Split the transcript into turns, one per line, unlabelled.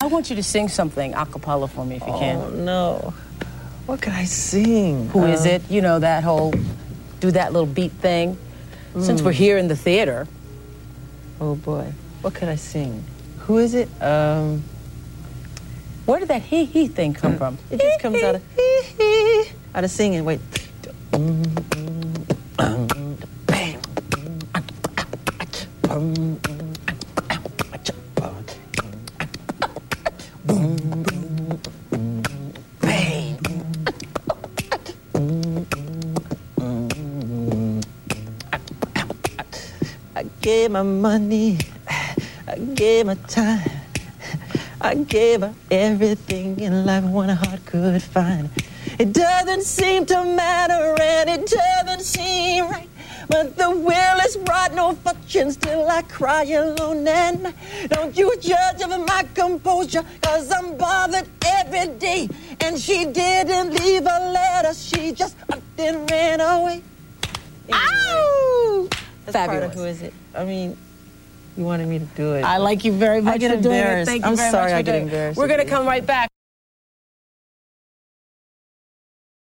want you to sing something a cappella for me if you can.
Oh, no. What could I sing?
Who is it? You know, that whole, do that little beat thing. Since we're here in the theater.
Oh, boy. What could I sing? Who is it?
Where did that he thing come from?
It just comes out of singing. Wait. I gave my money, I gave my time, I gave her everything in life one heart could find. It doesn't seem to matter and it doesn't seem right, but the will is brought no fortune, still I cry alone at night. Don't you judge of my composure, cause I'm bothered every day. And she didn't leave a letter, she just up and ran away. Anyway,
Ow!
that's
Fabulous.
part of Who Is It? I mean, you wanted me to do it.
I like you very much
I get
for doing it.
embarrassed.
Thank you
I'm
very
sorry
much for
I get
doing it.
embarrassed
We're
with
going to
you.
come right back.